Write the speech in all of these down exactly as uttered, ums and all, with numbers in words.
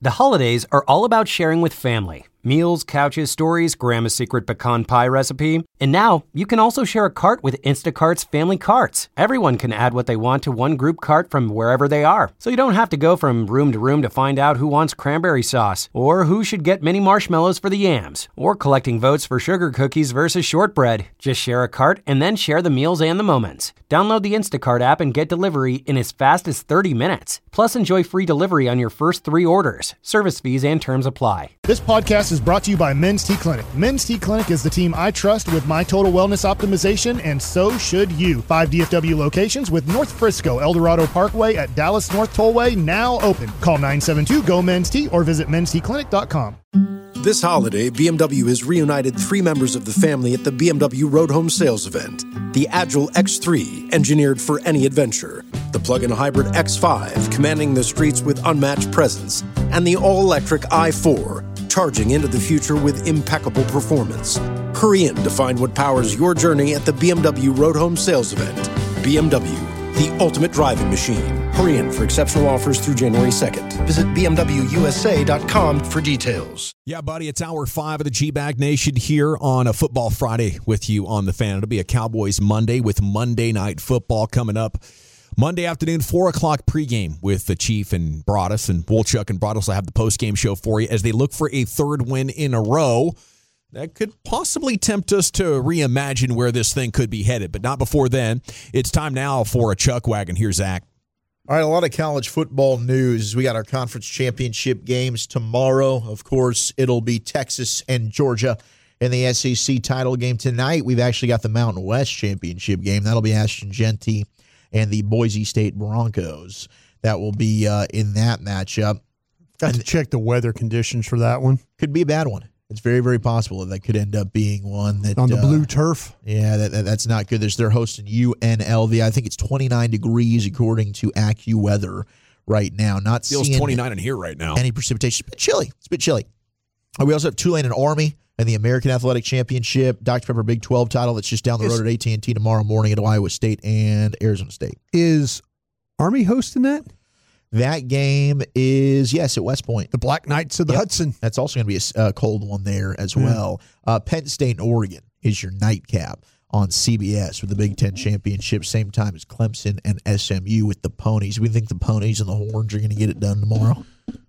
The holidays are all about sharing with family. Meals, couches, stories, Grandma's secret pecan pie recipe. And now, you can also share a cart with Instacart's Family Carts. Everyone can add what they want to one group cart from wherever they are. So you don't have to go from room to room to find out who wants cranberry sauce, or who should get mini marshmallows for the yams, or collecting votes for sugar cookies versus shortbread. Just share a cart and then share the meals and the moments. Download the Instacart app and get delivery in as fast as thirty minutes. Plus, enjoy free delivery on your first three orders. Service fees and terms apply. This podcast is brought to you by Men's T Clinic. Men's T Clinic is the team I trust with my total wellness optimization, and so should you. Five D F W locations with North Frisco, El Dorado Parkway at Dallas North Tollway now open. Call nine seven two, G O, men's T or visit men's t clinic dot com. This holiday, B M W has reunited three members of the family at the B M W Road Home Sales Event. The Agile X three, engineered for any adventure. The plug-in hybrid X five, commanding the streets with unmatched presence. And the all-electric i four, charging into the future with impeccable performance. Hurry in to find what powers your journey at the B M W Road Home Sales Event. B M W, the ultimate driving machine. Hurry in for exceptional offers through January second. Visit b m w u s a dot com for details. Yeah, buddy, it's hour five of the G-Bag Nation here on a Football Friday with you on the Fan. It'll be a Cowboys Monday with Monday Night Football coming up. Monday afternoon, four o'clock pregame with the Chief and Broadus, and Wolchuk and Broadus will have the postgame show for you as they look for a third win in a row. That could possibly tempt us to reimagine where this thing could be headed, but not before then. It's time now for a Chuck Wagon. Here's Zach. All right, a lot of college football news. We got our conference championship games tomorrow. Of course, it'll be Texas and Georgia in the S E C title game tonight. We've actually got the Mountain West championship game. That'll be Ashton Genty and the Boise State Broncos. That will be uh, in that matchup. Got to check the weather conditions for that one. Could be a bad one. It's very, very possible that that could end up being one that on the uh, blue turf. Yeah, that, that that's not good. There's, they're hosting U N L V. I think it's twenty-nine degrees according to AccuWeather right now. Not feels seeing twenty-nine in here right now. Any precipitation? It's a bit chilly. It's a bit chilly. Uh, we also have Tulane and Army and the American Athletic Championship, Doctor Pepper Big twelve title that's just down the road at A T and T tomorrow morning at Iowa State and Arizona State. Is Army hosting that? That game is, yes, at West Point. The Black Knights of the yep. Hudson. That's also going to be a uh, cold one there as yeah. well. Uh, Penn State and Oregon is your nightcap on C B S with the Big Ten Championship, same time as Clemson and S M U with the Ponies. We think the Ponies and the Horns are going to get it done tomorrow.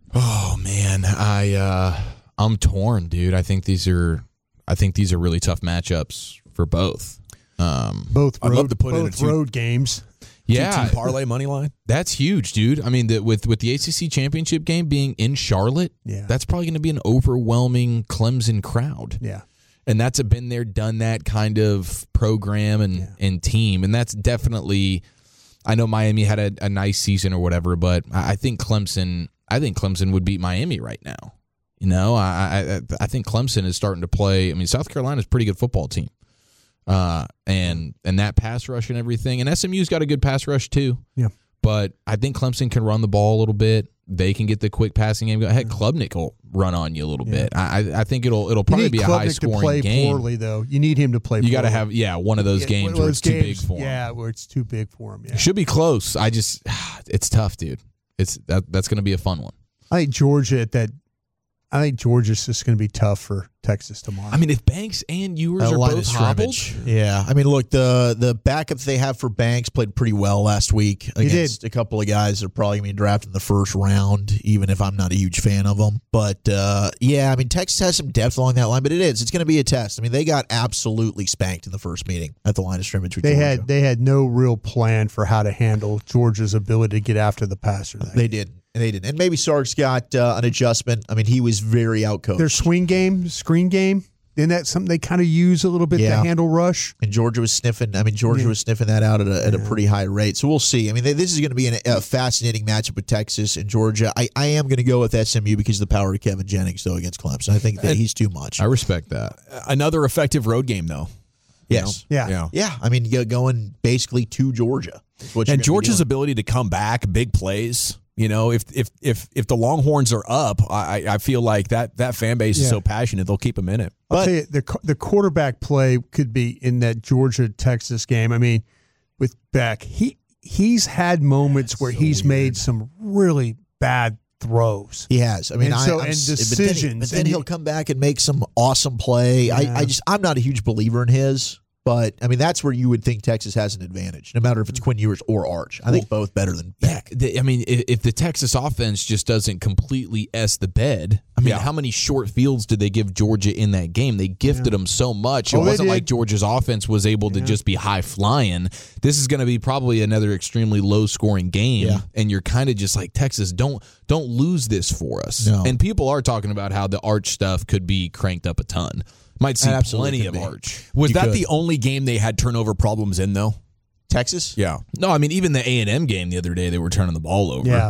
Oh man, I uh, I'm torn, dude. I think these are I think these are really tough matchups for both. Um, both road, I'd love to put both in a road games. Yeah, two-team parlay money line. That's huge, dude. I mean, the, with with the A C C championship game being in Charlotte, yeah. that's probably going to be an overwhelming Clemson crowd. Yeah, and that's a been there, done that kind of program and yeah. and team, and that's definitely. I know Miami had a, a nice season or whatever, but I, I think Clemson. I think Clemson would beat Miami right now. You know, I I I think Clemson is starting to play. I mean, South Carolina's a pretty good football team. Uh, and and that pass rush and everything. And S M U's got a good pass rush too. Yeah. But I think Clemson can run the ball a little bit. They can get the quick passing game. Heck, Klubnik will run on you a little yeah. bit. I I think it'll it'll probably be a high scoring to play game. Poorly though, you need him to play. You got to poorly. have yeah one of those yeah, games where it's games, too big for him. Yeah, where it's too big for him. Yeah. It should be close. I just it's tough, dude. It's that that's going to be a fun one. I think Georgia at that. I think Georgia's just going to be tough for Texas tomorrow. I mean, if Banks and Ewers A are line both of hobbled, scrimmage. Yeah. I mean, look, the the backups they have for Banks played pretty well last week against a couple of guys that are probably going to be drafted in the first round, even if I'm not a huge fan of them. But, uh, yeah, I mean, Texas has some depth along that line, but it is. It's going to be a test. I mean, they got absolutely spanked in the first meeting at the line of scrimmage with they Georgia. had They had no real plan for how to handle Georgia's ability to get after the passer. They didn't. They didn't. And maybe Sark's got uh, an adjustment. I mean, he was very outcoached. Their swing game, screen game, isn't that something they kind of use a little bit yeah. to handle rush? And Georgia was sniffing. I mean, Georgia yeah. was sniffing that out at a, at a pretty high rate. So we'll see. I mean, they, this is going to be an, a fascinating matchup with Texas and Georgia. I, I am going to go with S M U because of the power of Kevin Jennings, though, against Clemson. I think that and he's too much. I respect that. Another effective road game, though. Yes. Yeah. yeah. Yeah. I mean, going basically to Georgia. And Georgia's ability to come back, big plays. You know, if if if if the Longhorns are up, I I feel like that that fan base yeah. is so passionate they'll keep them in it. I'll but, tell you, the the quarterback play could be in that Georgia Texas game. I mean, with Beck, he he's had moments where so he's weird. made some really bad throws. He has. I mean, and so I, I'm, and decisions. But then, he, but then and he'll he, come back and make some awesome play. Yeah. I, I just, I'm not a huge believer in his. But, I mean, that's where you would think Texas has an advantage, no matter if it's Quinn Ewers or Arch. I think both better than Beck. The, I mean, if, if the Texas offense just doesn't completely S the bed, I mean, Yeah. how many short fields did they give Georgia in that game? They gifted Yeah. them so much. It Oh, they wasn't did. like Georgia's offense was able to Yeah. just be high flying. This is going to be probably another extremely low scoring game, Yeah. and you're kind of just like, Texas, don't don't lose this for us. No. And people are talking about how the Arch stuff could be cranked up a ton. Might see Absolutely plenty could of be. Arch. Was You that could. the only game they had turnover problems in, though? Texas? Yeah. No, I mean, even the A and M game the other day, they were turning the ball over. yeah.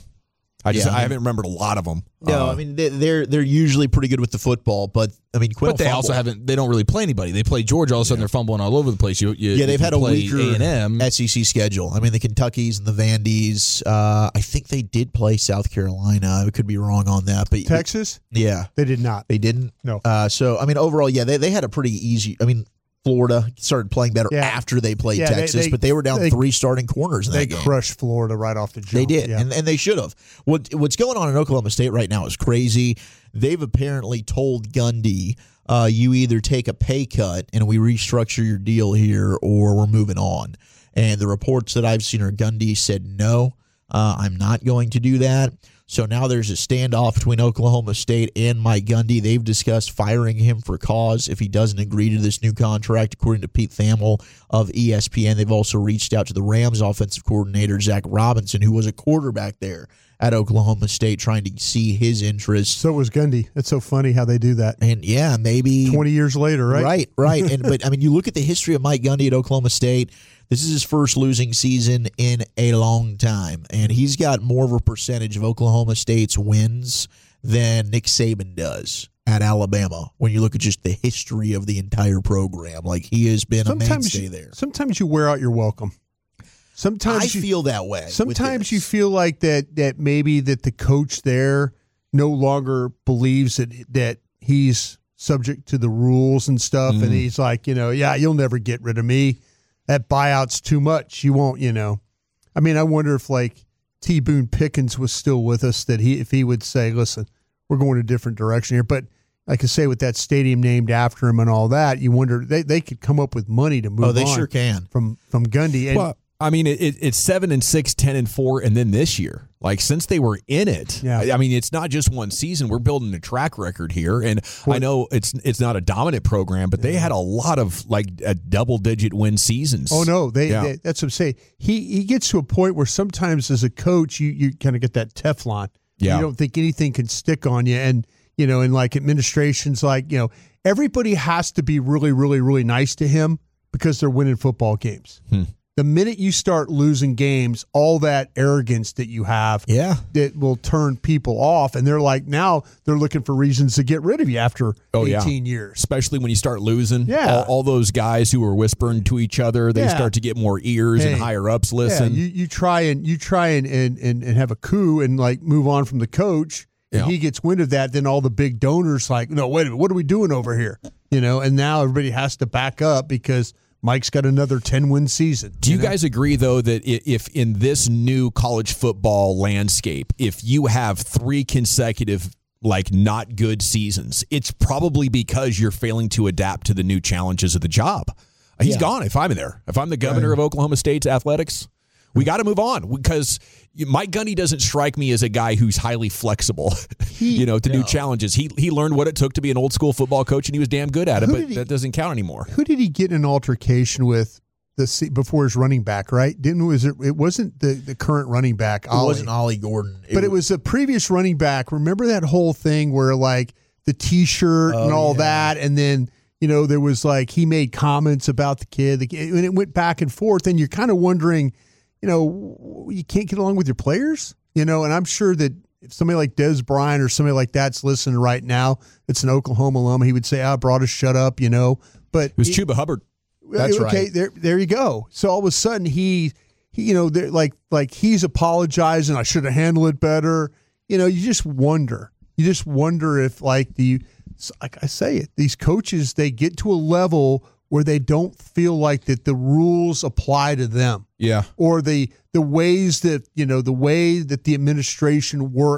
I just Yeah. I haven't remembered a lot of them. No, Uh, I mean, they- they're they're usually pretty good with the football, but, I mean, Quinn But they will also fumble. haven't. They don't really play anybody. They play Georgia. All of a sudden, they're fumbling all over the place. You, you, Yeah, they've if you had a play weaker A and M. S E C schedule. I mean, the Kentuckys and the Vandies. Uh, I think they did play South Carolina. I could be wrong on that, but Texas, yeah, they did not. they didn't. No. Uh, so I mean, overall, yeah, they they had a pretty easy. I mean, Florida started playing better Yeah. after they played Yeah, they- Texas, they- but they were down they- three starting corners in They that game. crushed Florida right off the jump. They did, Yeah. and, and they should have. What What's going on in Oklahoma State right now is crazy. They've apparently told Gundy, uh, you either take a pay cut and we restructure your deal here, or we're moving on. And the reports that I've seen are Gundy said, no, uh, I'm not going to do that. So now there's a standoff between Oklahoma State and Mike Gundy. They've discussed firing him for cause if he doesn't agree to this new contract, according to Pete Thamel of E S P N. They've also reached out to the Rams offensive coordinator, Zach Robinson, who was a quarterback there at Oklahoma State, trying to see his interest. So was Gundy. It's so funny how they do that. And, yeah, maybe twenty years later, right? Right, right. And but I mean, you look at the history of Mike Gundy at Oklahoma State. This is his first losing season in a long time, and he's got more of a percentage of Oklahoma State's wins than Nick Saban does at Alabama. When you look at just the history of the entire program, like he has been a mainstay you, there. Sometimes you wear out your welcome. Sometimes I you, feel that way. with Sometimes you this. feel like that that maybe that the coach there no longer believes that that he's subject to the rules and stuff, Mm. and he's like, you know, yeah, you'll never get rid of me. That buyout's too much. You won't, you know. I mean, I wonder if like T. Boone Pickens was still with us, that he if he would say, listen, we're going a different direction here. But like I say, with that stadium named after him and all that, you wonder they, they could come up with money to move Oh, they on sure can. from from Gundy. And Well, I mean, it, it, it's seven and six, ten and four, and then this year, like since they were in it, Yeah. I, I mean, it's not just one season. We're building a track record here, and I know it's it's not a dominant program, but they had a lot of like a double digit win seasons. Oh no, they, Yeah. they that's what I'm saying. He he gets to a point where sometimes as a coach you you kind of get that Teflon. Yeah. You don't think anything can stick on you, and you know, and like administrations, like you know, everybody has to be really, really, really nice to him because they're winning football games. Hmm. The minute you start losing games, all that arrogance that you have, Yeah. that will turn people off, and they're like now they're looking for reasons to get rid of you after Oh, yeah. eighteen years. Especially when you start losing. Yeah. All, all those guys who were whispering to each other, they Yeah. start to get more ears Hey. and higher ups listen. Yeah, you, you try and you try and, and, and, and have a coup and like move on from the coach, and Yeah. he gets wind of that. Then all the big donors like, no, wait a minute, what are we doing over here? You know, and now everybody has to back up because Mike's got another ten win season. Do you know? guys agree, though, that i- if in this new college football landscape, if you have three consecutive, like, not good seasons, it's probably because you're failing to adapt to the new challenges of the job? He's Yeah. gone if I'm there. If I'm the governor of Oklahoma State's athletics, we got to move on because Mike Gundy doesn't strike me as a guy who's highly flexible, you know, to new challenges. He he learned what it took to be an old school football coach, and he was damn good at it, Who but did he- that doesn't count anymore. Who did he get in an altercation with the se- before his running back? Right? Didn't was it? It wasn't the, the current running back. It Ollie. wasn't Ollie Gordon. But it was a previous running back. Remember that whole thing where like the T-shirt and Oh, all yeah. that, and then you know there was like he made comments about the kid, the kid, and it went back and forth. And you're kind of wondering, you know, you can't get along with your players, you know. And I'm sure that if somebody like Des Bryant or somebody like that's listening right now, it's an Oklahoma alum, he would say, "I brought us shut up," you know. But It was Chuba Hubbard. That's okay, right. there, there you go. So all of a sudden, he, he you know, they're like, like he's apologizing. I should have handled it better. You know, you just wonder. You just wonder if, like the, like I say it, these coaches they get to a level where they don't feel like that the rules apply to them, Yeah. or the the ways that you know the way that the administration works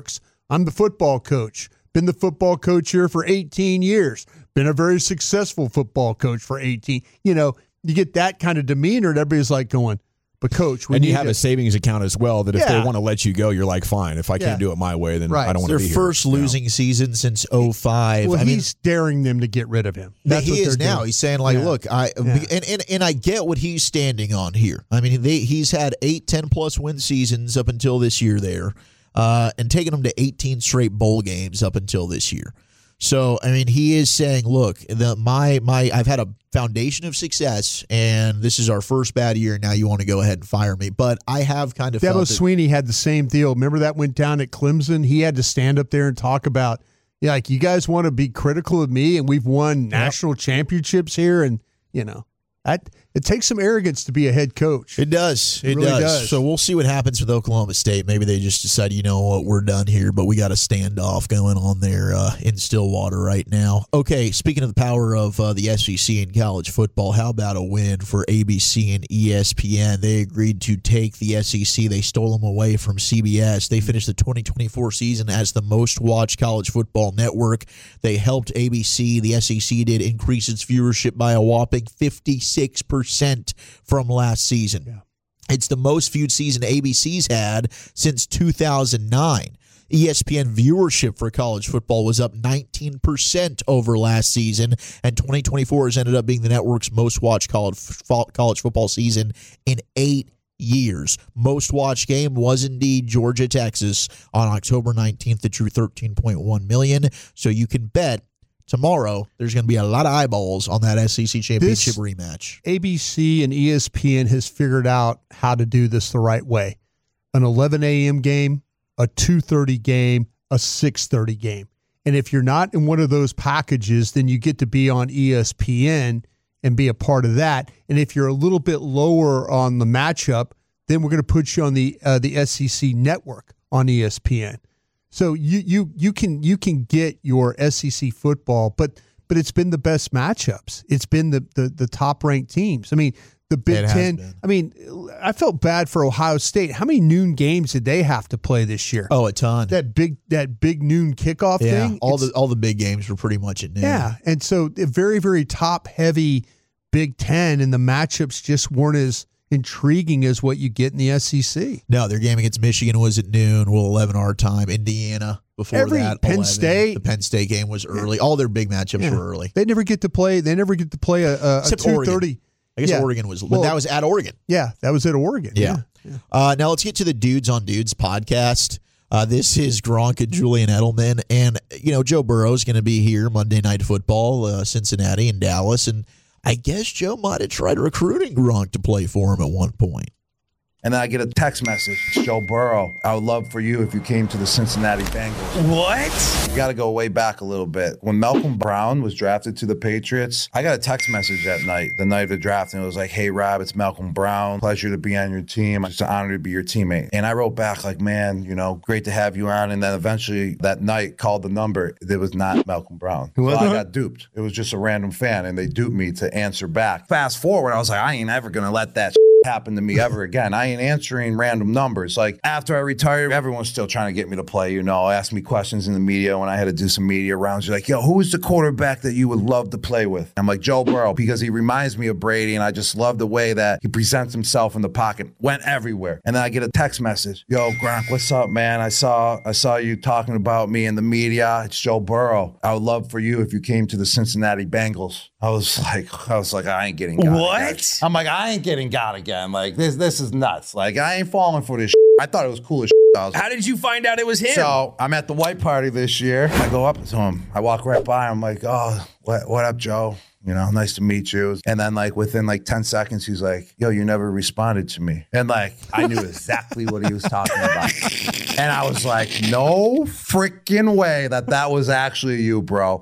I'm the football coach. Been the football coach here for eighteen years. Been a very successful football coach for eighteen. You know, you get that kind of demeanor, and everybody's like going, but coach, we and need you have to- a savings account as well that if Yeah. they want to let you go, you're like, fine. If I Yeah. can't do it my way, then Right. I don't want to Their be here. first losing You know? season since oh five. Well, I mean, he's daring them to get rid of him. But That's he what is they're now. doing. He's saying, like, Yeah. look, I Yeah. and, and and I get what he's standing on here. I mean, they, he's had eight, ten plus win seasons up until this year there, uh, and taking them to eighteen straight bowl games up until this year. So, I mean, he is saying, look, the my my I've had a foundation of success, and this is our first bad year. Now you want to go ahead and fire me, but I have kind of Dabo felt that- Sweeney had the same deal. Remember that went down at Clemson? He had to stand up there and talk about, yeah, like, you guys want to be critical of me, and we've won national championships here, and, you know, that it takes some arrogance to be a head coach. It does. It, It really does. does. So we'll see what happens with Oklahoma State. Maybe they just decide, you know what, we're done here, but we got a standoff going on there uh, in Stillwater right now. Okay, speaking of the power of uh, the S E C in college football, how about a win for A B C and E S P N? They agreed to take the S E C. They stole them away from C B S. They finished the twenty twenty-four season as the most watched college football network. They helped A B C, the S E C did, increase its viewership by a whopping fifty-six percent from last season. Yeah. It's the most viewed season A B C's had since two thousand nine. E S P N viewership for college football was up nineteen percent over last season, and twenty twenty-four has ended up being the network's most watched college college football season in eight years. Most watched game was indeed Georgia, Texas on October nineteenth. That drew thirteen point one million. So you can bet tomorrow there's going to be a lot of eyeballs on that S E C championship This- rematch. A B C and E S P N has figured out how to do this the right way. An eleven a.m. game, a two thirty game, a six thirty game. And if you're not in one of those packages, then you get to be on E S P N and be a part of that. And if you're a little bit lower on the matchup, then we're going to put you on the uh, the S E C network on E S P N. So you you you can you can get your S E C football, but but it's been the best matchups. It's been the the, the top ranked teams. I mean, the Big It has Ten. been. I mean, I felt bad for Ohio State. How many noon games did they have to play this year? Oh, a ton. That big that big noon kickoff Yeah, thing. all It's- the all the big games were pretty much at noon. yeah, and so a very very top heavy Big Ten, and the matchups just weren't as intriguing as what you get in the S E C. No, their game against Michigan was at noon. Well, eleven our time. Indiana before Every that. Penn eleven. State. The Penn State game was early. All their big matchups Yeah. were early. They never get to play. They never get to play a, a, a Except two Oregon. thirty. I guess Yeah. Oregon was, but Well, that was at Oregon. Yeah, that was at Oregon. Yeah. Yeah. Uh, now let's get to the Dudes on Dudes podcast. Uh, this is Gronk and Julian Edelman, and you know Joe Burrow is going to be here Monday Night Football, uh, Cincinnati and Dallas, and I guess Joe might have tried recruiting Gronk to play for him at one point. And then I get a text message. Joe Burrow, I would love for you if you came to the Cincinnati Bengals. What? You got to go way back a little bit. When Malcolm Brown was drafted to the Patriots, I got a text message that night, the night of the draft, and it was like, hey, Rob, it's Malcolm Brown. Pleasure to be on your team. It's an honor to be your teammate. And I wrote back like, man, you know, great to have you on. And then eventually that night called the number. It was not Malcolm Brown. So I got duped. It was just a random fan, and they duped me to answer back. Fast forward, I was like, I ain't ever going to let that happen to me ever again. I ain't answering random numbers. Like after I retired, everyone's still trying to get me to play, you know, ask me questions in the media when I had to do some media rounds. You're like, yo, who is the quarterback that you would love to play with? I'm like, Joe Burrow, because he reminds me of Brady, and I just love the way that he presents himself in the pocket. Went everywhere. And then I get a text message. Yo, Gronk, what's up, man? I saw I saw you talking about me in the media. It's Joe Burrow. I would love for you if you came to the Cincinnati Bengals. I was like, I was like, I ain't getting got What? again. I'm like, I ain't getting got again. Like this, this is nuts. Like I ain't falling for this. I thought it was cool as I was How did you find out it was him? So I'm at the white party this year. I go up to him. I walk right by him. I'm like, oh, what, what up, Joe? You know, nice to meet you. And then like within like ten seconds, he's like, yo, you never responded to me. And like, I knew exactly what he was talking about. And I was like, no freaking way that that was actually you, bro.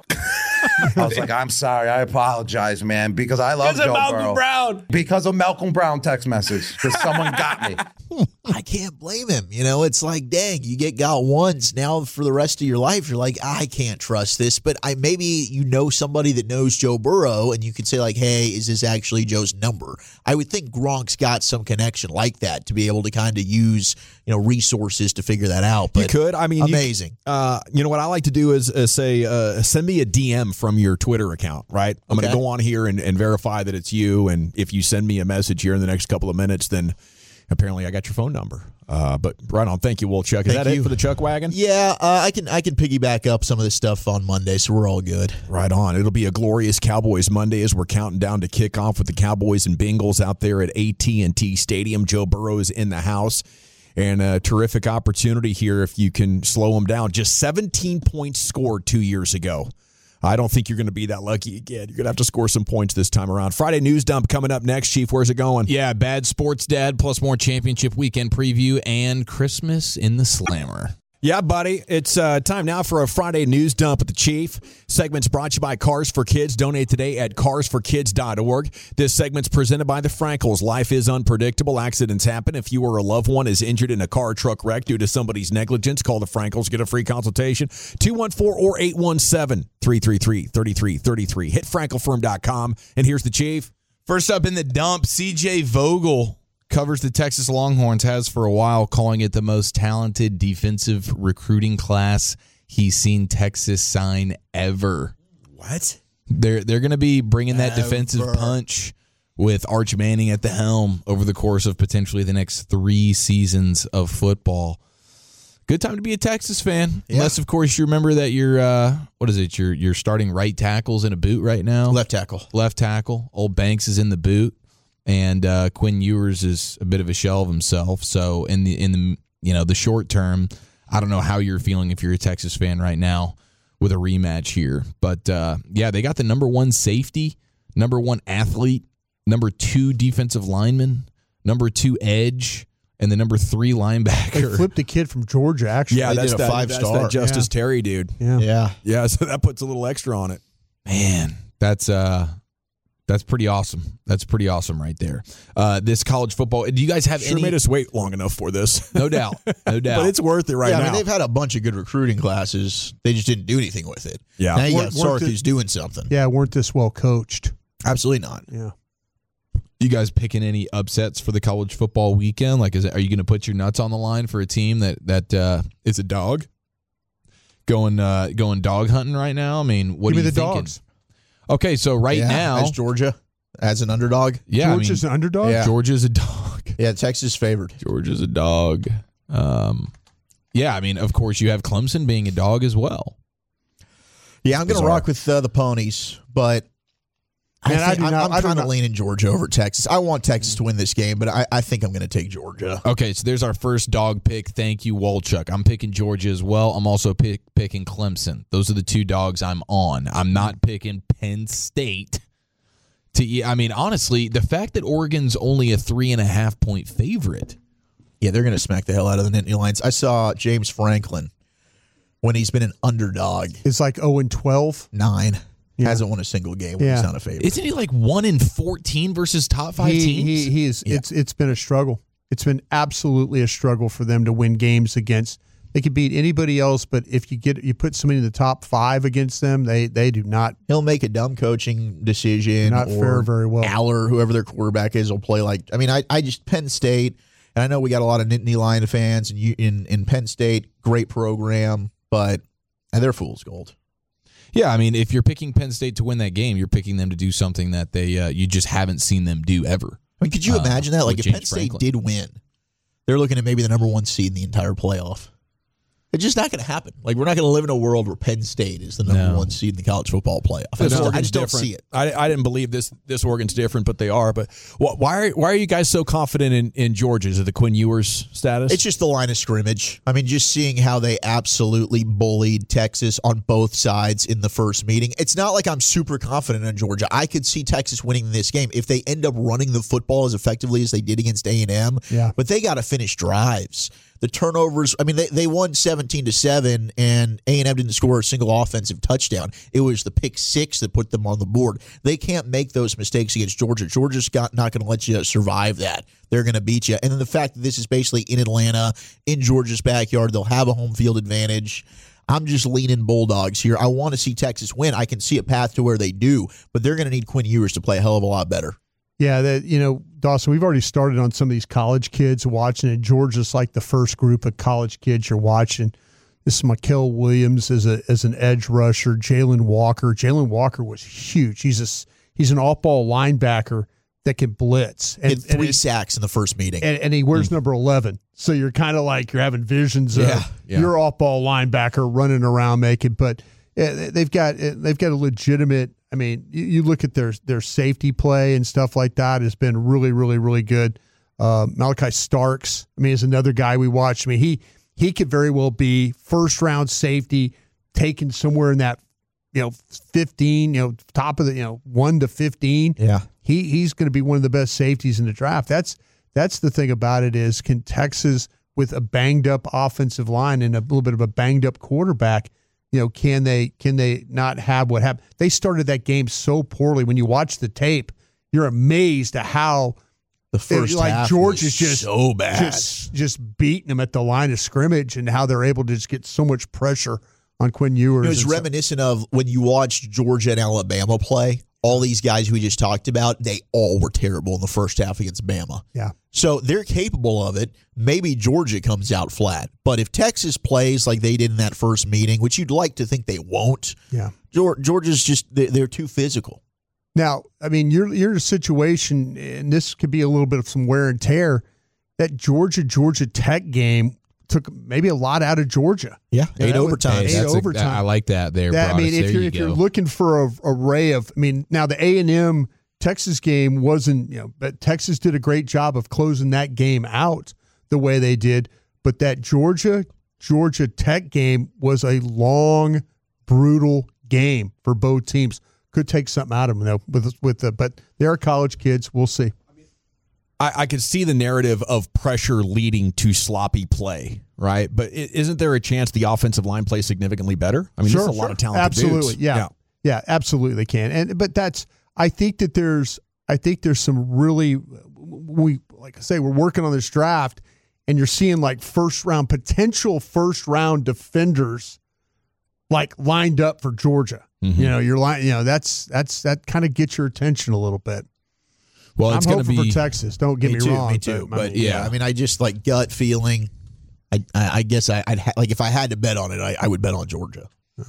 I was like, I'm sorry. I apologize, man, because I love Because of Joe Malcolm Burrow. Brown. Because of Malcolm Brown text message, because someone got me. I can't blame him. You know, it's like, dang, you get got once. Now for the rest of your life, you're like, I can't trust this. But I maybe you know somebody that knows Joe Burrow, and you could say like, hey, is this actually Joe's number? I would think Gronk's got some connection like that to be able to kind of use, you know, resources to figure that out. But you could. I mean, amazing. You, uh, you know what I like to do is uh, say, uh, send me a D M from your Twitter account, right? I'm Okay. going to go on here and, and verify that it's you. And if you send me a message here in the next couple of minutes, then apparently I got your phone number. Uh, but right on. Thank you, Wolchuk. Is Thank that you. it for the Chuck Wagon? Yeah, uh, I can I can piggyback up some of this stuff on Monday, so we're all good. Right on. It'll be a glorious Cowboys Monday as we're counting down to kickoff with the Cowboys and Bengals out there at A T and T Stadium. Joe Burrow is in the house. And a terrific opportunity here if you can slow them down. Just seventeen points scored two years ago. I don't think you're going to be that lucky again. You're going to have to score some points this time around. Friday News Dump coming up next, Chief. Where's it going? Yeah, Bad Sports Dad, plus more championship weekend preview and Christmas in the Slammer. Yeah, buddy. It's uh, time now for a Friday News Dump with the Chief. Segment's brought to you by Cars for Kids. Donate today at cars for kids dot org. This segment's presented by the Frankels. Life is unpredictable. Accidents happen. If you or a loved one is injured in a car or truck wreck due to somebody's negligence, call the Frankels. Get a free consultation. two one four or eight one seven, three three three, three three three three. Hit frankel firm dot com. And here's the Chief. First up in the dump, C J Vogel covers the Texas Longhorns, has for a while, calling it the most talented defensive recruiting class he's seen Texas sign ever. What? They're they're going to be bringing that Ever. defensive punch with Arch Manning at the helm over the course of potentially the next three seasons of football. Good time to be a Texas fan, Yeah. unless of course you remember that you're uh, what is it? You're you're starting right tackles in a boot right now. Left tackle. Left tackle. Old Banks is in the boot. And uh, Quinn Ewers is a bit of a shell of himself. So in the in the you know the short term, I don't know how you're feeling if you're a Texas fan right now with a rematch here. But uh, yeah, they got the number one safety, number one athlete, number two defensive lineman, number two edge, and the number three They linebacker. flipped a kid from Georgia, actually. Yeah, They that's did a that, five that's star. that Justice Yeah. Terry dude. Yeah. Yeah. Yeah, so that puts a little extra on it. Man, that's uh, that's pretty awesome. That's pretty awesome right there. Uh, this college football. Do you guys have Sure any? made us wait long enough for this. No doubt, no doubt. But it's worth it right yeah, now. I mean, they've had a bunch of good recruiting classes. They just didn't do anything with it. Yeah. Now you Weren't- got weren't Sark the- who's doing something. Yeah, weren't this well coached. Absolutely not. Yeah. You guys picking any upsets for the college football weekend? Like, is it, are you going to put your nuts on the line for a team that that uh, is a dog going uh, going dog hunting right now? I mean, what Give are me you the thinking? dogs. Okay, so right Yeah, now, as Georgia, as an underdog. yeah, I Georgia's mean, an underdog? Yeah. Georgia's a dog. Yeah, Texas favored. Georgia's a dog. Um, yeah, I mean, of course, you have Clemson being a dog as well. Yeah, I'm going to Bizarre. rock with uh, the ponies, but Man, I I think, do I'm, not- I'm I do kind of not- leaning Georgia over Texas. I want Texas to win this game, but I, I think I'm going to take Georgia. Okay, so there's our first dog pick. Thank you, Wolchuk. I'm picking Georgia as well. I'm also pick, picking Clemson. Those are the two dogs I'm on. I'm not picking Penn State. To, I mean, honestly, the fact that Oregon's only a three and a half point favorite. Yeah, they're going to smack the hell out of the Nittany Lions. I saw James Franklin when he's been an underdog, It's like oh and twelve. nine. Yeah. Hasn't won a single game when Yeah. he's not a favorite. Isn't he like one in fourteen versus top five he, teams? He, he is. It's it's been a struggle. It's been absolutely a struggle for them to win games against. They could beat anybody else, but if you get you put somebody in the top five against them, they they do not. He'll make a dumb coaching decision. Not or fare very well. Aller, whoever their quarterback is, will play like. I mean, I, I just Penn State, and I know we got a lot of Nittany Lion fans, and you in in Penn State, great program, but they're fool's gold. Yeah, I mean, if you're picking Penn State to win that game, you're picking them to do something that they uh, you just haven't seen them do ever. I mean, could you Uh, imagine that? Like, with if Penn James State Franklin. did win, they're looking at maybe the number one seed in the entire playoff. It's just not going to happen. like, we're not going to live in a world where Penn State is the number No. one seed in the college football playoff. I This just, I Oregon's just don't different. see it. I, I didn't believe this this Oregon's different, but they are. But wh- why are why are you guys so confident in, in Georgia? Is it the Quinn Ewers status? It's just the line of scrimmage. I mean, just seeing how they absolutely bullied Texas on both sides in the first meeting. It's not like I'm super confident in Georgia. I could see Texas winning this game if they end up running the football as effectively as they did against A and M. Yeah. But they got to finish drives. the turnovers. I mean, they, they won seventeen to seven, and A and M didn't score a single offensive touchdown. It was the pick six that put them on the board. They can't make those mistakes against Georgia. Georgia's got, not going to let you survive that. They're going to beat you. And then the fact that this is basically in Atlanta, in Georgia's backyard, they'll have a home field advantage. I'm just leaning Bulldogs here. I want to see Texas win. I can see a path to where they do, but they're going to need Quinn Ewers to play a hell of a lot better. Yeah, that you know, Dawson, we've already started on some of these college kids watching it. Georgia's like the first group of college kids you're watching. This is Mikael Williams as a as an edge rusher. Jalen Walker. Jalen Walker was huge. He's a, he's an off-ball linebacker that can blitz. And, he had three and, sacks in the first meeting. And, and he wears mm. number eleven. So you're kind of like you're having visions of yeah, yeah. your off-ball linebacker running around making. But yeah, they've got they've got a legitimate. I mean, you, you look at their their safety play and stuff like that has been really, really, really good. Uh, Malachi Starks, I mean, is another guy we watched. I mean, he he could very well be first round safety taken somewhere in that, you know, fifteen, you know, top of the, you know, one to fifteen. Yeah. He he's going to be one of the best safeties in the draft. That's that's the thing about it is can Texas with a banged up offensive line and a little bit of a banged up quarterback, you know, can they can they not have what happened? They started that game so poorly. When you watch the tape, you're amazed at how the first it, like half Georgia's was just so bad, just just beating them at the line of scrimmage, and how they're able to just get so much pressure on Quinn Ewers. It was reminiscent so. of when you watched Georgia and Alabama play. All these guys we just talked about, they all were terrible in the first half against Bama. Yeah. So they're capable of it. Maybe Georgia comes out flat. But if Texas plays like they did in that first meeting, which you'd like to think they won't, yeah, Georgia's just, they're too physical. Now, I mean, you're, you're in a situation, and this could be a little bit of some wear and tear, that Georgia-Georgia Tech game took maybe a lot out of Georgia. Yeah, yeah eight overtime. Eight overtime. I like that there, that, I mean, if there you're you if go. you're looking for a array of, I mean, now the A and M Texas game wasn't, you know, but Texas did a great job of closing that game out the way they did. But that Georgia Georgia Tech game was a long, brutal game for both teams. Could take something out of them though with with the, but they're college kids. We'll see. I, I could see the narrative of pressure leading to sloppy play, right? But isn't there a chance the offensive line plays significally better? I mean, sure, there's a sure. lot of talented absolutely, dudes. yeah. yeah, yeah, absolutely they can. And but that's I think that there's I think there's some really we like I say we're working on this draft, and you're seeing like first round potential first round defenders like lined up for Georgia. Mm-hmm. You know, you're like you know that's that's that kind of gets your attention a little bit. Well, it's I'm going to hoping be for Texas. Don't get me, me, too, wrong. Me too. But, But, I mean, yeah, I mean, I just like gut feeling. I I, I guess I, I'd ha- like if I had to bet on it, I, I would bet on Georgia.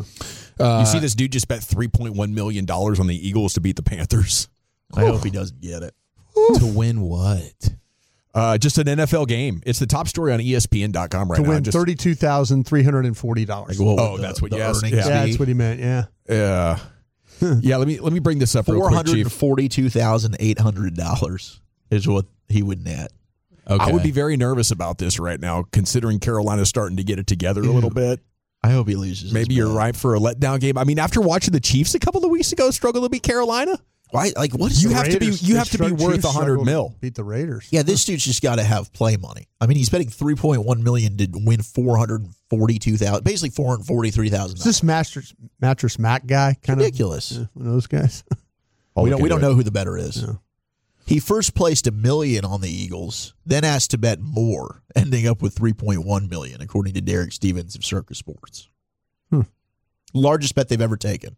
Uh, you see, this dude just bet three point one million dollars on the Eagles to beat the Panthers. I hope he doesn't get it. To win what? Uh, just an N F L game. It's the top story on E S P N dot com right to now. win Just, thirty-two thousand three hundred forty dollars. Like, oh, that's what you asked. earnings Yeah. Yeah, that's what he meant. Yeah. Yeah. yeah, let me let me bring this up real Four quick, hundred Chief. forty-two thousand eight hundred dollars is what he would net. Okay. I would be very nervous about this right now, considering Carolina's starting to get it together a little bit. I hope he loses. Maybe you're right for a letdown game. I mean, after watching the Chiefs a couple of weeks ago struggle to beat Carolina, Why? Like what? Is you the have to be Raiders, you they have to be strugg- worth Chiefs a hundred struggled mil. to Beat the Raiders. Yeah, this dude's just got to have play money. I mean, he's betting three point one million to win four hundred forty-two thousand, basically four hundred forty-three thousand. Is this mattress mattress Mac guy kind ridiculous? of yeah, one of those guys? we don't we don't know who the better is. Yeah. He first placed a million on the Eagles, then asked to bet more, ending up with three point one million, according to Derek Stevens of Circus Sports. Hmm. Largest bet they've ever taken.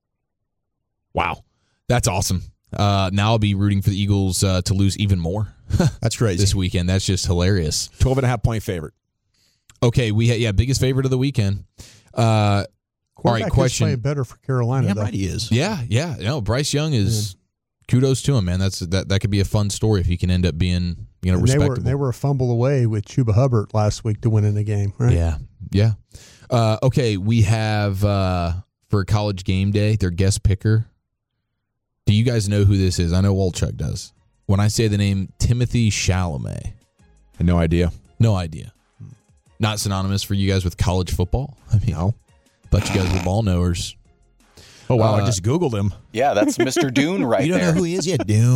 Wow. That's awesome. Uh, now I'll be rooting for the Eagles uh, to lose even more. That's crazy. This weekend. That's just hilarious. twelve and a half point favorite. Okay, we ha- yeah, biggest favorite of the weekend. Uh, all right, Quarterback is question. playing better for Carolina. Yeah, though. right, he is. Yeah, yeah. No, Bryce Young is kudos to him, man. That's that that could be a fun story if he can end up being, you know, And they respectable. were they were a fumble away with Chuba Hubbard last week to win in the game, right? Yeah, yeah. Uh, okay, we have uh, for college game day their guest picker. Do you guys know who this is? I know Wolchuk does. When I say the name Timothy Chalamet, I had no idea. no idea. Not synonymous for you guys with college football. I mean, no. Thought you guys were ball knowers. Oh wow! Uh, I just googled him. Yeah, that's Mister Dune right You don't there. know who he is yet, Dune.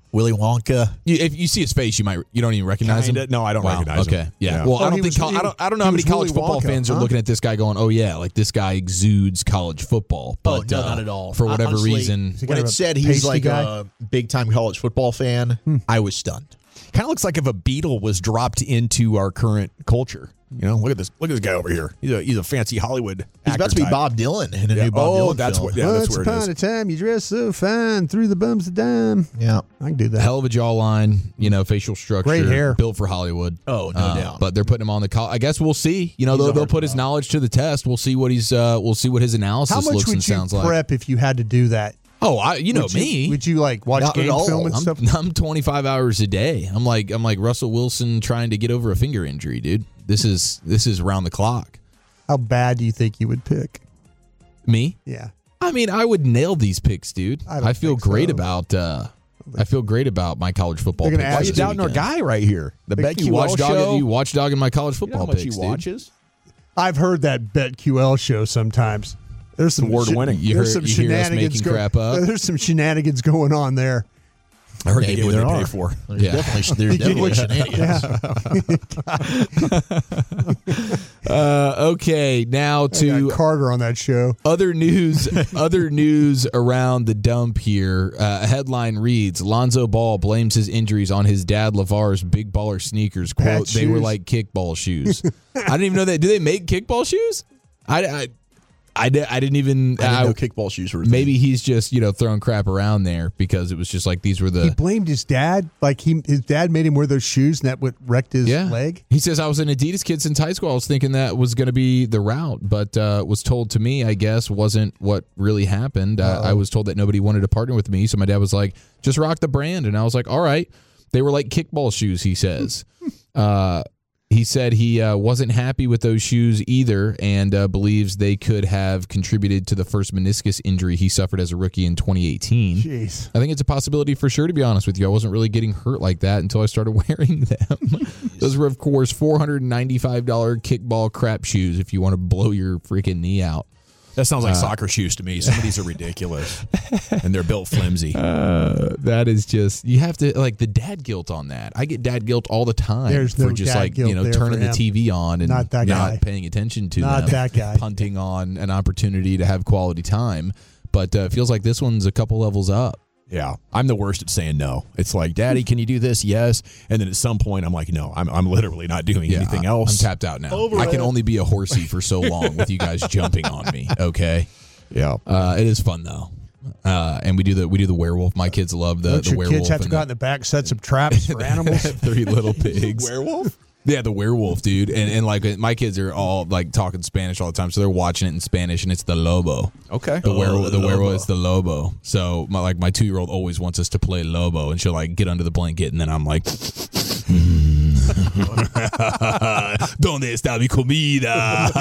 Willy Wonka. You, if you see his face, you might you don't even recognize Kinda. him. No, I don't Wow. recognize him. Okay, yeah. Yeah. Well, Oh, I don't he think was- col- I don't I don't know he how many was college Willy football Wonka, fans are huh? looking at this guy going, "Oh yeah, like this guy exudes college football." But oh, no, uh, not at all. For whatever Honestly, reason, he when kind it of a said he's pasty like guy? a big-time college football fan, I was stunned. Kind of looks like if a Beatle was dropped into our current culture. You know, look at this. Look at this guy over here. He's a he's a fancy Hollywood. He's about to be actor type. Bob Dylan in a Yeah. new Bob Oh, Dylan that's film. what. Yeah, that's Once where it upon is. a time, you dressed so fine, threw the bums a dime. Yeah. I can do that. hell of a jawline, you know, facial structure, Great hair. built for Hollywood. Oh, no Uh, doubt. But they're putting him on the call. I guess we'll see. You know, He's they'll, a they'll hard put his job. knowledge to the test. We'll see what he's. Uh, we'll see what his analysis How much looks and would you sounds like. prep if you had to do that? Oh, I, you know Would you- me. Would you like watch Not at game all. film and I'm, stuff? I'm twenty-five hours a day. I'm like I'm like Russell Wilson trying to get over a finger injury, dude. This is this is round the clock. How bad do you think you would pick? Me? Yeah. I mean, I would nail these picks, dude. I don't I, feel think great so. about. Uh, I feel great about my college football. They're gonna picks ask Why are you this doubting our weekend. guy right here? The Big BetQL You watch dog. show. You watch dog in my college You know football how much picks, he dude. watches? I've heard that BetQL show sometimes. There's some Award-winning. shi- You there's heard- some you hear us shenanigans making go- crap up? There's some shenanigans going on there. I heard Maybe they get there what they are. pay for. There's Yeah. definitely, there's definitely shenanigans. Uh, okay, now I to got Carter on that show. other news. Other news around the dump here. Uh, a headline reads: Lonzo Ball blames his injuries on his dad LeVar's big baller sneakers. Quote: Bad They were shoes. like kickball shoes. I didn't even know that. Do they make kickball shoes? I, I, I, di- I didn't even. I didn't I- know kickball shoes were a thing. maybe he's just you know throwing crap around there because it was just like these were the. He blamed his dad. Like he, his dad made him wear those shoes, and that would wrecked his Yeah. leg. He says, I was an Adidas kid since high school. I was thinking that was going to be the route, but uh, was told to me, I guess, wasn't what really happened. Uh, I was told that nobody wanted to partner with me. So my dad was like, just rock the brand. And I was like, all right. They were like kickball shoes, he says. uh, he said he uh, wasn't happy with those shoes either and uh, believes they could have contributed to the first meniscus injury he suffered as a rookie in twenty eighteen. Jeez. I think it's a possibility for sure, to be honest with you. I wasn't really getting hurt like that until I started wearing them. Those were, of course, four hundred ninety-five dollars kickball crap shoes if you want to blow your freaking knee out. That sounds like soccer shoes to me. Some of these are ridiculous, and they're built flimsy. Uh, that is just, you have to, like, the dad guilt on that. I get dad guilt all the time There's for no just, dad like, guilt you know, there turning for the him. T V on and Not that not guy. paying attention to Not them. that guy. Punting on an opportunity to have quality time. But uh, it feels like this one's a couple levels up. Yeah, I'm the worst at saying no. It's like, Daddy, can you do this? Yes. And then at some point, I'm like, no, I'm, I'm literally not doing anything I- else. I'm tapped out now. I can only be a horsey for so long with you guys jumping on me. Okay. Yeah. Uh, it is fun though, uh, and we do the we do the werewolf. My kids love the Don't the your werewolf. kids have to and go the- out in the back, set some traps for animals? Three little pigs. Werewolf? Yeah, the werewolf, dude. And and like my kids are all like talking Spanish all the time, so they're watching it in Spanish, and it's the lobo. Okay. The werewolf, the lobo. werewolf is the lobo. So my like my two year old always wants us to play lobo, and she'll like get under the blanket, and then I'm like, ¿Dónde está mi comida?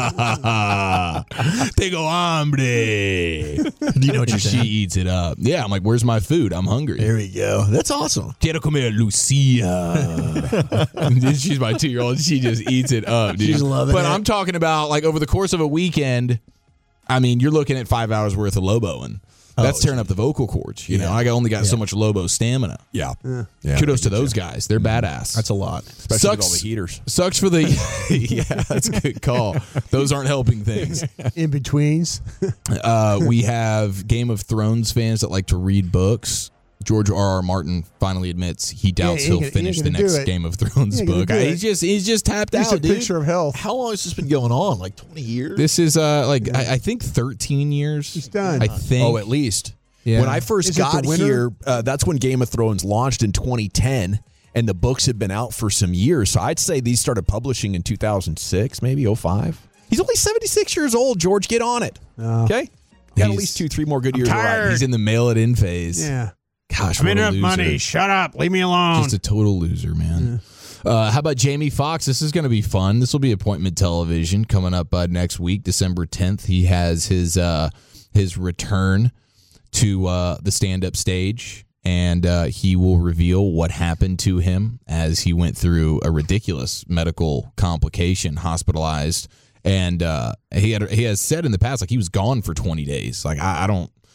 Tengo hambre. Do you know what you're She saying? eats it up. Yeah, I'm like, where's my food? I'm hungry. There we go. That's awesome. Quiero comer Lucia. And then she's my two year old. She just eats it up, dude. She's loving but it. I'm talking about like over the course of a weekend. I mean, you're looking at five hours worth of Loboing. That's Oh, tearing up the vocal cords. You know, I only got so much Lobo stamina. Yeah. yeah. Kudos to those guys. They're badass. That's a lot. Especially with Sucks- all the heaters. Sucks for the. Yeah, that's a good call. Those aren't helping things. In betweens. Uh, we have Game of Thrones fans that like to read books. George R. R. Martin finally admits he doubts he ain't he'll gonna- he finish ain't the gonna next do it. Game of Thrones He ain't gonna book. do I- it. he's just he's just tapped Just out, a dude. picture of health. How long has this been going on? Like twenty years? This is uh like I, I think thirteen years. He's done. I think. Oh, at least. Yeah. When I first Is it the got winter? here, uh, that's when Game of Thrones launched in twenty ten, and the books had been out for some years. So I'd say these started publishing in two thousand six, maybe oh five. He's only seventy-six years old, George. Get on it. Okay? Got at He's- least two, three more good years. tired. Right. He's in the mail it in phase. Yeah. Gosh, I'm what in a enough loser. money. Shut up. Leave me alone. Just a total loser, man. Uh, how about Jamie Foxx? This is going to be fun. This will be appointment television coming up uh, next week, December tenth. He has his uh, his return to uh, the stand-up stage, and uh, he will reveal what happened to him as he went through a ridiculous medical complication, hospitalized, and uh, he had he has said in the past like he was gone for twenty days. Like I, I don't.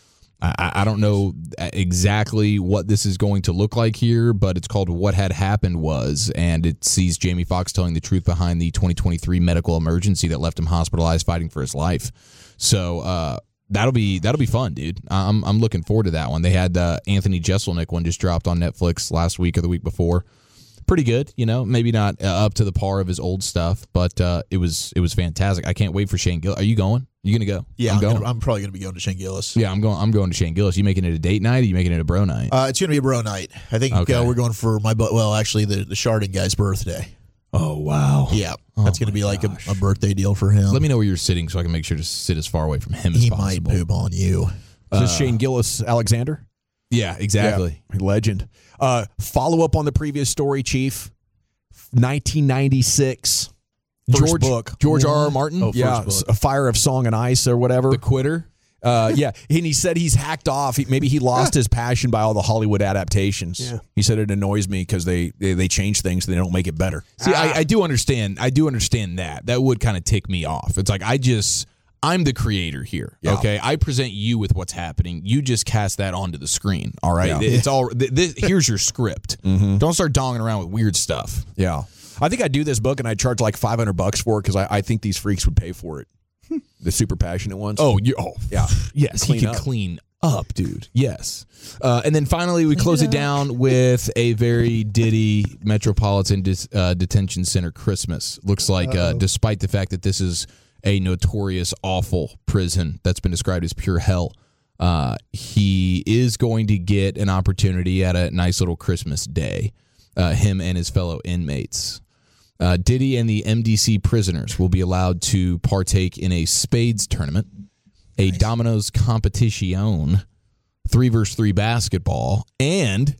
I, I don't know exactly what this is going to look like here, but it's called What Had Happened Was, and it sees Jamie Foxx telling the truth behind the twenty twenty-three medical emergency that left him hospitalized fighting for his life. So uh, that'll be that'll be fun, dude. I'm I'm looking forward to that one. They had uh, Anthony Jeselnik one just dropped on Netflix last week or the week before. Pretty good, you know, maybe not uh, up to the par of his old stuff, but uh, it was it was fantastic. I can't wait for Shane Gillis. Are you going? You gonna go? Yeah, I'm, I'm, going. gonna, I'm probably gonna be going to Shane Gillis. Yeah, I'm going. I'm going to Shane Gillis. You making it a date night? Or are you making it a bro night? Uh, it's gonna be a bro night. I think Okay. uh, we're going for my bu- well, actually the the Chardon guy's birthday. Oh wow. Yeah, Oh, that's gonna be like a, a birthday deal for him. Let me know where you're sitting so I can make sure to sit as far away from him he as might possible. poop on you. Is this Shane Gillis Alexander? Yeah, exactly. Yeah, legend. Uh, follow up on the previous story, Chief. nineteen ninety-six. First George book. George R. R. Martin. Oh, first Yeah, book. A Fire of Song and Ice or whatever. The Quitter. Uh, yeah, and he said he's hacked off. He, maybe he lost his passion by all the Hollywood adaptations. Yeah. He said it annoys me because they, they they change things, they don't make it better. See, I, I do understand. I do understand that. That would kind of tick me off. It's like I just, I'm the creator here. Yeah. Okay, I present you with what's happening. You just cast that onto the screen. All right, Yeah. it's all. Th- th- here's your script. Mm-hmm. Don't start donging around with weird stuff. Yeah, I think I'd do this book and I'd charge like five hundred bucks for it because I, I think these freaks would pay for it. The super passionate ones. Oh, you. Oh, yeah. yes. Clean he can up. clean up, dude. Yes. Uh, and then finally, we close it down with a very Diddy Metropolitan dis, uh, Detention Center Christmas. Looks like, uh, despite the fact that this is a notorious, awful prison that's been described as pure hell, uh, he is going to get an opportunity at a nice little Christmas day. Uh, him and his fellow inmates. Uh, Diddy and the M D C prisoners will be allowed to partake in a spades tournament, a dominoes competition, three versus three basketball, and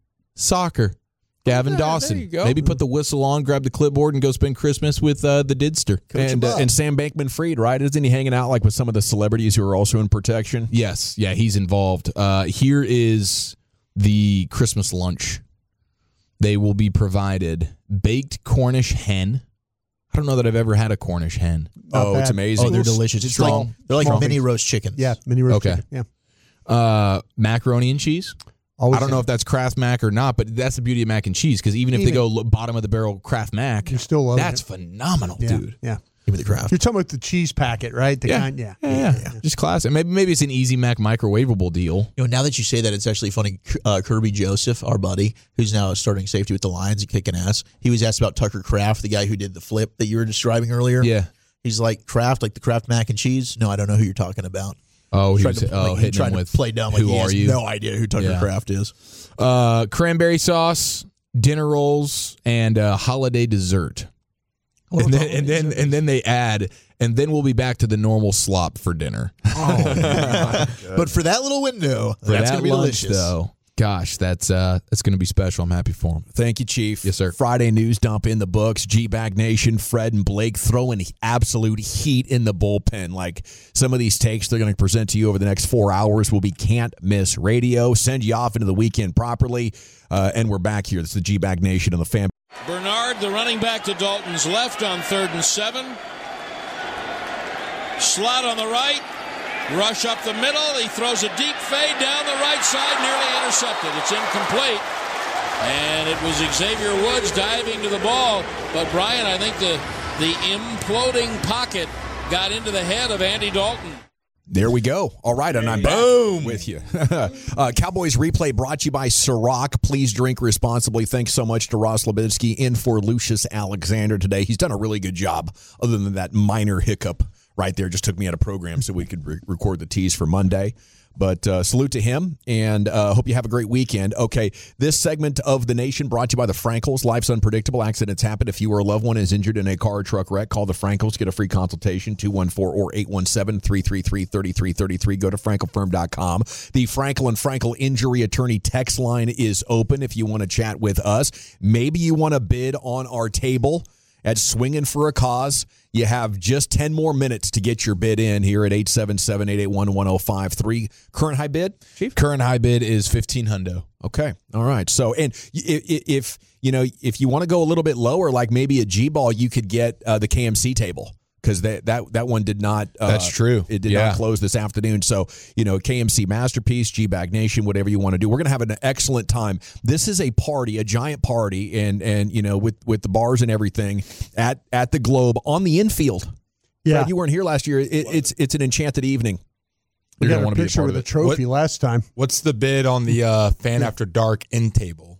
soccer. Gavin Yeah, Dawson. there you go. Maybe put the whistle on, grab the clipboard, and go spend Christmas with uh, the Didster. And, uh, and Sam Bankman-Fried, right? Isn't he hanging out like with some of the celebrities who are also in protection? Yes, yeah, he's involved. Uh, here is the Christmas lunch. They will be provided baked Cornish hen. I don't know that I've ever had a Cornish hen. Not Oh, it's bad. amazing. Oh, they're delicious. It's Strong. like they're like Strong. mini roast chickens. Yeah, mini roast Okay. chicken. Yeah. Uh, macaroni and cheese. Always I don't know have. if that's Kraft Mac or not, but that's the beauty of mac and cheese because even if they Even- go lo- bottom of the barrel Kraft Mac, You're still loving that's it. phenomenal, Yeah. dude. Yeah. Give me the Kraft. You're talking about the cheese packet, right? The Yeah. kind, yeah. Yeah, yeah, just classic. Maybe maybe it's an Easy Mac microwavable deal. You know, now that you say that, it's actually funny. Uh, Kirby Joseph, our buddy, who's now starting safety with the Lions and kicking ass, he was asked about Tucker Kraft, the guy who did the flip that you were describing earlier. Yeah. He's like, Kraft, like the Kraft mac and cheese? No, I don't know who you're talking about. Oh, he Tried was to, oh like, he hitting tried him to with play dumb. Like who he are has you? no idea who Tucker Yeah. Kraft is. Uh, cranberry sauce, dinner rolls, and uh, holiday dessert. And then, and then and then they add, and then we'll be back to the normal slop for dinner. But for that little window, For that's that going to be lunch, delicious. though, gosh, that's uh, that's going to be special. I'm happy for him. Thank you, Chief. Yes, sir. Friday news dump in the books. G-Bag Nation, Fred and Blake throwing absolute heat in the bullpen. Like some of these takes they're going to present to you over the next four hours will be can't miss radio. Send you off into the weekend properly. Uh, and we're back here. It's the G-Bag Nation on the fan. Bernard, the running back to Dalton's left on third and seven. Slot on the right. Rush up the middle. He throws a deep fade down the right side, nearly intercepted. It's incomplete. And it was Xavier Woods diving to the ball. But, Brian, I think the, the imploding pocket got into the head of Andy Dalton. There we go. All right, and I'm back with you. uh, Cowboys replay brought to you by Ciroc. Please drink responsibly. Thanks so much to Ross Lebinsky in for Lucius Alexander today. He's done a really good job, other than that minor hiccup right there. Just took me out of program so we could re- record the tease for Monday. But uh, salute to him, and uh, hope you have a great weekend. Okay, this segment of The Nation brought to you by the Frankels. Life's unpredictable. Accidents happen. If you or a loved one is injured in a car or truck wreck, call the Frankels. Get a free consultation, two one four or eight one seven, three three three, three three three three. Go to frankel firm dot com. The Frankel and Frankel Injury Attorney text line is open if you want to chat with us. Maybe you want to bid on our table at Swinging for a Cause. You have just ten more minutes to get your bid in here at eight seven seven, eight eight one, one oh five three. Current high bid, Chief? Current high bid is fifteen hundo. Okay. All right. So, and if, if you know, if you want to go a little bit lower, like maybe a G-ball, you could get uh, the K M C table because that, that that one did not. Uh, That's true. It did Yeah. not close this afternoon. So, you know, K M C Masterpiece, G-Bag Nation, whatever you want to do. We're going to have an excellent time. This is a party, a giant party, and, and you know, with, with the bars and everything at, at the Globe on the infield. Yeah. Fred, you weren't here last year. It, it's it's an enchanted evening. We You're got gonna a wanna be a picture part with of a it. trophy last time. What's the bid on the uh, Fan After Dark end table?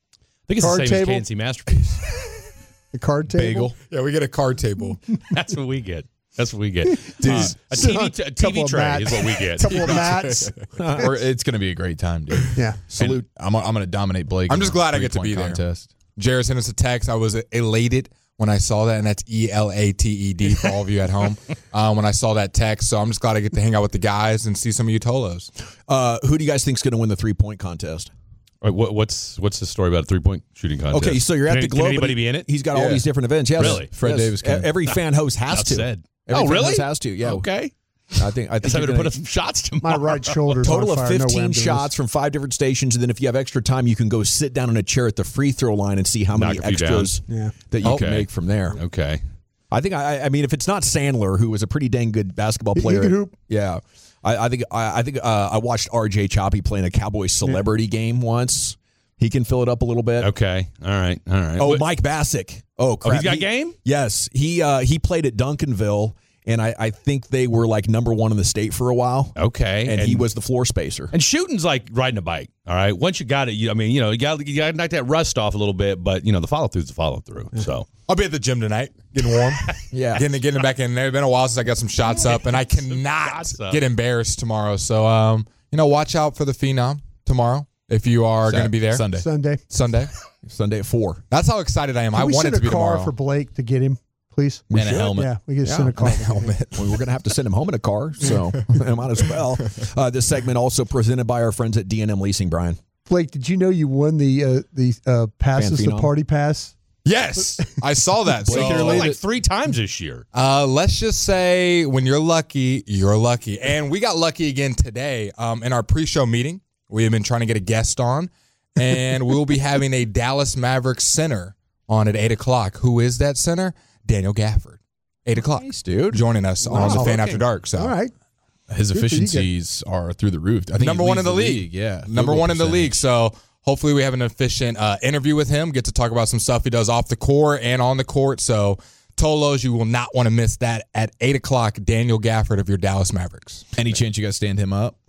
I think it's Card the same table? as K N C Masterpiece. The card table. Bagel. Yeah, we get a card table. That's what we get. That's what we get. Dude, Uh, a T V, t- a T couple V of tray mats. is what we get. Couple of mats. Or it's going to be a great time, dude. Yeah. Salute. I'm, I'm going to dominate Blake. I'm in just the glad I get to three-point be there. contest. Jared sent us a text. I was elated when I saw that, and that's E L A T E D for all of you at home. Uh, when I saw that text, so I'm just glad I get to hang out with the guys and see some of you Tolos. Uh, who do you guys think is going to win the three-point contest? All right, what, what's what's the story about a three point shooting contest? Okay, so you're at can, the can Globe. anybody but be in it? He's got all Yeah. these different events. Yes. Really? Fred Yes. Davis can. Every fan host has to. Said. Every Oh, fan really? host has to. Yeah. Okay. I think I think Guess I'm you're going to gonna- put a shots My tomorrow. right shoulder's total on of fire. No way I'm fifteen doing shots this. from five different stations, and then if you have extra time, you can go sit down in a chair at the free throw line and see how many Knock a few extras Yeah. that you Okay. can make from there. Okay. I think I, I mean, if it's not Sandler, who was a pretty dang good basketball He- he player, can hoop. yeah, I, I think I, I think uh, I watched R J Choppy playing a Cowboys celebrity game once. He can fill it up a little bit. Okay. All right. All right. Oh, What- Mike Bassick. Oh, crap. Oh, he's got He- game? Yes, he uh, he played at Duncanville, and I, I think they were like number one in the state for a while. Okay. And, he was the floor spacer. And shooting's like riding a bike. All right. Once you got it, you, I mean, you know, you got you got to knock that rust off a little bit, but you know, the follow through's the follow through. So I'll be at the gym tonight, getting warm. Yeah. Getting getting back in there. It's been a while since I got some shots up, and I cannot shots up. get embarrassed tomorrow. So, um, you know, watch out for the Phenom tomorrow if you are going to be there. Sunday. Sunday. Sunday. Sunday at four. That's how excited I am. Can I we want send it to a be car tomorrow. for Blake to get him, please? And a helmet. Yeah, we can send a car. helmet. Well, we're going to have to send him home in a car, so I might as well. Uh, this segment also presented by our friends at D and M Leasing, Brian. Blake, did you know you won the uh, the uh, passes, Fan the Phenom? party pass? Yes, I saw that. Blake So, won like three times this year. Uh, let's just say when you're lucky, you're lucky. And we got lucky again today um, in our pre-show meeting. We have been trying to get a guest on, and we'll be having a Dallas Mavericks center on at eight o'clock. Who is that center? Daniel Gafford. eight o'clock. Nice, dude. Joining us on Wow. the Fan Okay. After Dark. So. All right. His Good for you guys. efficiencies are through the roof. I think Number he one in leads the league. Yeah. Field Number goal one in the percentage. league. So hopefully we have an efficient uh, interview with him, get to talk about some stuff he does off the court and on the court. So Tolos, you will not want to miss that at eight o'clock, Daniel Gafford of your Dallas Mavericks. Any chance you guys stand him up?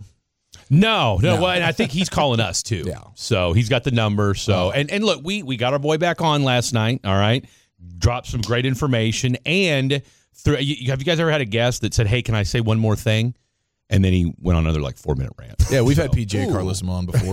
No, no, Well, and I think he's calling us too. Yeah. So he's got the number. So and and look, we we got our boy back on last night. All right, dropped some great information. And through, you, have you guys ever had a guest that said, "Hey, can I say one more thing?" And then he went on another like four minute rant. Yeah, we've had P J Carlesimo on before.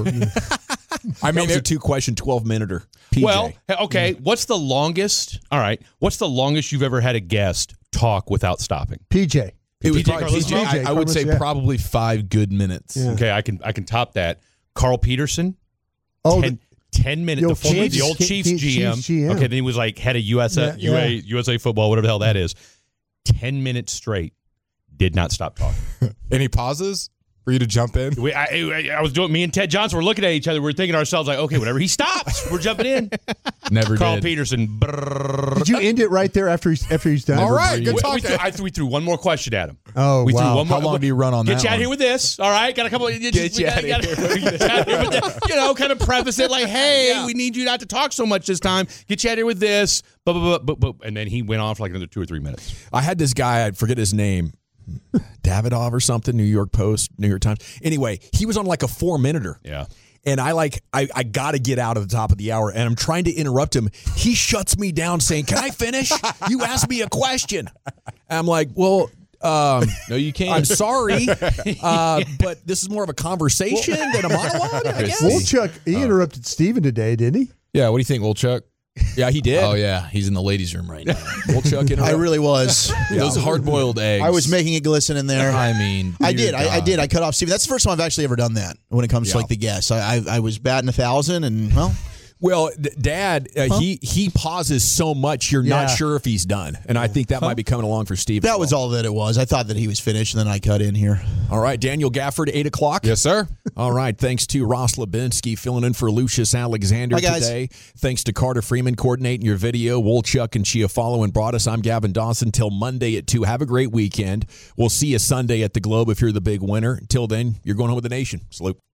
I mean, mean, that was a it- two question, twelve minuter. P J. Well, okay. What's the longest? All right. What's the longest you've ever had a guest talk without stopping? P J. It was P J probably, Carlesimo? P J, I, I would say Yeah. probably five good minutes. Yeah. Okay, I can I can top that. Carl Peterson. Oh, ten, ten minutes. the The, old former, Chiefs- the old Chiefs Chiefs G M. G M. Okay, then he was like head of U S A, Yeah, yeah. U A, U S A football, whatever the hell that is. Ten minutes straight, did not stop talking. Any pauses for you to jump in? We, I, I, I was doing. Me and Ted Johnson were looking at each other. We are thinking to ourselves like, okay, whenever he stops, we're jumping in. Never Carl did. Peterson. brrrr. did you end it right there after he's after he's done? All right, good We, talk. we, threw, I, we threw one more question at him. Oh, we wow. threw one more. How long do you run on Get that you out one? here with this. All right, got a couple. Of, Get you out got, here. got, get you out here with this. You know, kind of preface it like, hey, we need you not to talk so much this time. Get you out here with this. But, but, but, but, and then he went on for like another two or three minutes. I had this guy, I forget his name, Davidoff or something, New York Post, New York Times. Anyway, he was on like a four minuter. Yeah. And I like, I, I got to get out at the top of the hour, and I'm trying to interrupt him. He shuts me down saying, "Can I finish? You asked me a question." And I'm like, well, um, No, you can't. I'm sorry, uh, but this is more of a conversation than a monologue, I guess. Wolchuk, he interrupted Steven today, didn't he? Yeah, what do you think, Wolchuk? Yeah, he did. Oh, yeah. He's in the ladies' room right now. Wolchuk I interrupted. really was. Those hard-boiled eggs. I was making it glisten in there. I mean, I dear did. I, I God. did. I cut off Steve. That's the first time I've actually ever done that when it comes to Yeah. like the guests. I, I I was batting a thousand, and well, Well, d- Dad, uh, he he pauses so much you're not Yeah. sure if he's done, and I think that might be coming along for Steve. as that was well. all that it was. I thought that he was finished, and then I cut in here. All right, Daniel Gafford, eight o'clock. Yes, sir. All right. Thanks to Ross Lebinsky filling in for Lucius Alexander Hi, guys. today. Thanks to Carter Freeman coordinating your video. Wolchuk and Chiafalo and Broadus. I'm Gavin Dawson. Till Monday at two. Have a great weekend. We'll see you Sunday at the Globe if you're the big winner. Until then, you're going home with the nation. Salute.